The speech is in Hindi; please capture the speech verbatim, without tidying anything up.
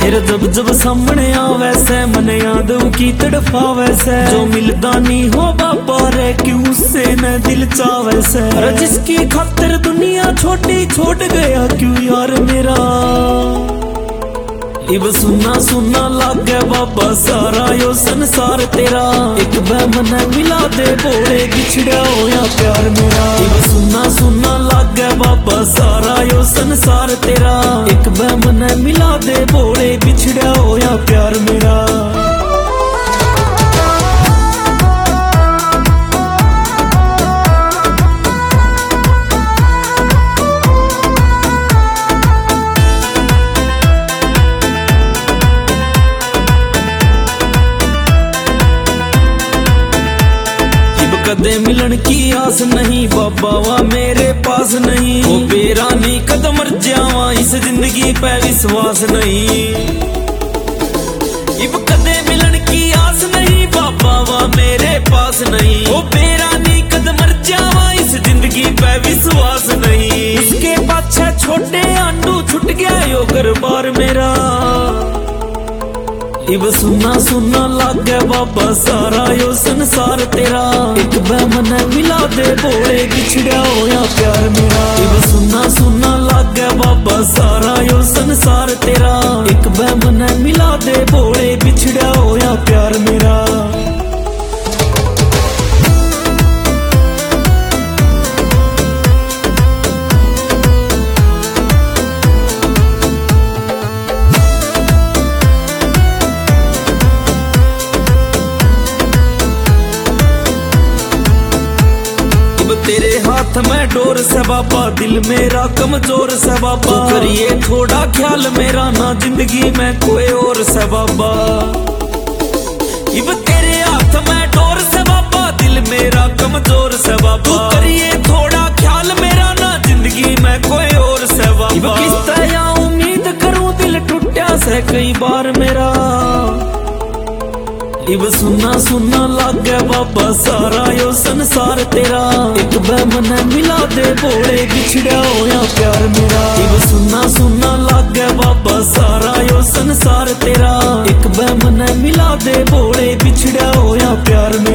तेरा जब जब सामने आवे से मन याद की तड़फावे से, जो मिलदा नहीं हो बाबा रे क्यों उससे न दिल चावे से। अरे जिसकी खातिर दुनिया छोटी छोड़ गया क्यों यार मेरा, इब सुना सुना लागे बाबा सारा यो संसार तेरा। एक बहमन मिला दे बोले बिछड़ा होया प्यार मेरा, इब सुना सुना लागे बाबा सारा यो संसार तेरा। एक बहमन मिला दे बोले बिछड़ा होया प्यार मेरा। कदे मिलन की आस नहीं बाबा वा मेरे पास नहीं, वो बेरा नहीं कदम मर जावा इस जिंदगी पे विश्वास नहीं। इब कदे मिलन की आस नहीं बाबा वा मेरे पास नहीं, वो बेरा नहीं कदम मर जावा इस जिंदगी पे विश्वास नहीं। उसके पाछे छोटे आंडू छुट गया यो घर बार मेरा, इब सुना सुना लागे बाबा सारा यो संसार तेरा। एक बहमन मिला दे बोले बिछड़ा होया प्यार मेरा, इब सुना सुना लागे बाबा सारा यो संसार तेरा। एक बहमन मिला दे बोले बिछड़ा होया प्यार मेरा। तेरे हाथ में डोर से बाबा दिल मेरा कमजोर से बाबा, करिए थोड़ा ख्याल मेरा ना जिंदगी में कोई और से बाबा। इब तेरे हाथ में डोर से बाबा दिल मेरा कमजोर से बाबा, करिए थोड़ा ख्याल मेरा ना जिंदगी में कोई और से बाबा। किस तरह उम्मीद करूं दिल टूटा से कई बार मेरा, इब सुना सुना लागे बाबा सारा यो संसार तेरा। एक बहमन मिला दे बोले बिछड़ा होया प्यार मेरा, इब सुना सुना लागे बाबा सारा यो संसार तेरा। एक बहमन मिला दे बोले बिछड़ा होया प्यार मेरा।